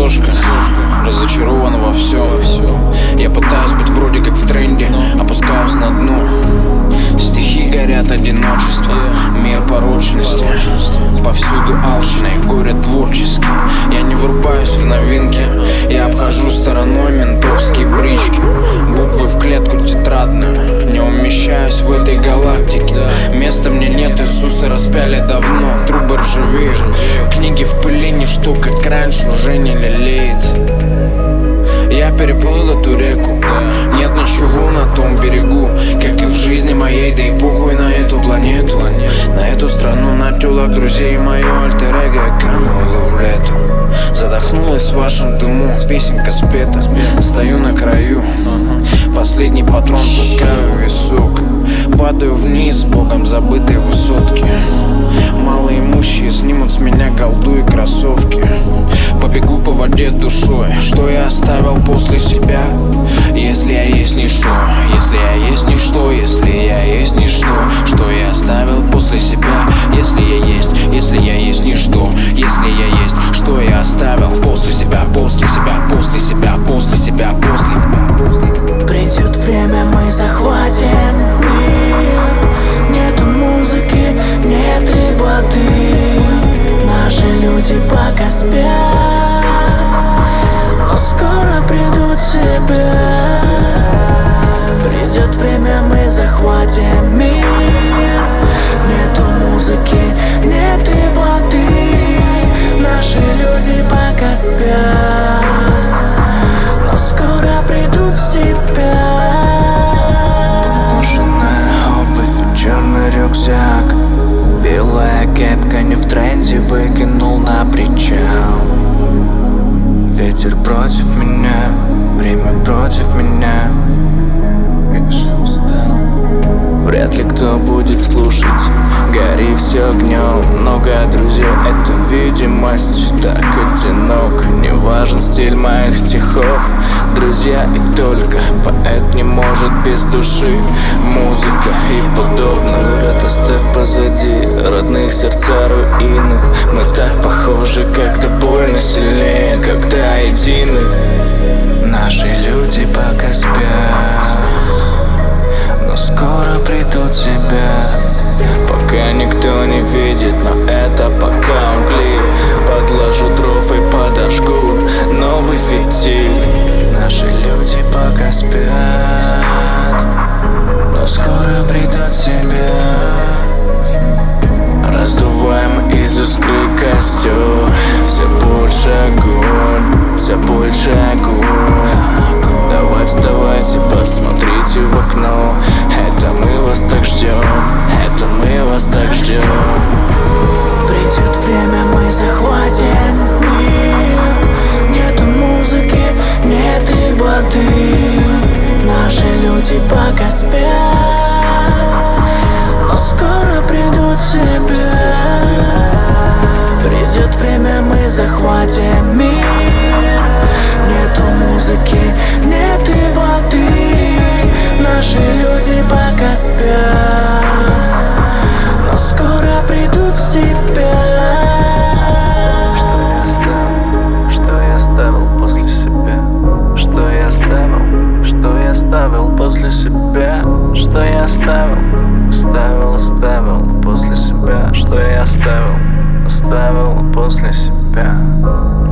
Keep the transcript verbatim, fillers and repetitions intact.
везёшка, разочарован во всем. Я пытаюсь быть вроде как в тренде, опускаюсь на дно. Стихи горят одиночеством, мир порочности, повсюду алчные, горе творческие. Я не врубаюсь в новинки, я обхожу стороной ментовские брички. Буквы в клетку тетрадную, не умещаюсь в этой галактике. Места мне нет, Иисуса распяли давно, трубы ржавеют. Книги в пыли, ничто как раньше уже не лелеет. Я переплыл эту реку, нет ничего на том берегу, как и в жизни моей, да и похуй на эту планету, на эту страну, на тёлок друзей. Мое альтер-эго кануло в лету, задохнулась в вашем дыму, песенка спета. Стою на краю, последний патрон пускаю в висок, падаю вниз, богом забытой высотки. Малоимущие снимут с меня голду и кроссовки. Побегу по воде душой, что я оставил после себя. Если я есть ничто, если я есть ничто, если я есть ничто, что я оставил после себя. Если я есть, если я есть ничто, если я есть, что я оставил после себя, после себя, после себя, после себя, после. Придет время, мы захватим мир. Нету музыки, нет и воды. Наши люди пока спят, но скоро придут в себя. Придет время, мы захватим мир. Нету музыки, нет и воды. Наши люди пока спят, но скоро придут в себя. Поношенная обувь, черный рюкзак, белая кепка не в тренде, выкинул на причал. Ветер против меня, время против меня. Как же устал. Вряд ли кто будет слушать, гори все огнем. Много друзей, это видимость, так одинок. Не важен стиль моих стихов, друзья и только. Поэт не может без души, музыка и подобное. Город оставь позади, родных сердца руины. Мы так похожи, когда больно сильнее, когда едины. Наши люди пока спят, но скоро придут в себя. Пока никто не видит, но это пока он клей. Подложу дров и подожгу новый фитиль. Наши люди пока спят, но скоро придут в себя. Раздуваем из искры костер, все больше огонь, все больше огонь. Давай вставайте, посмотрите в окно. Это мы вас так ждем, это мы вас так ждем. Придет время, мы захватим мир. Нету музыки, нет и воды. Наши люди пока спят, но скоро придут в себя. Придет время, мы захватим мир. Нету музыки, нет и воды. Наши люди пока спят, но скоро придут в себя. Что я оставил после себя? Что я оставил? Что я оставил после себя? Что я оставил? Оставил, оставил после себя. Что я оставил? Оставил после себя.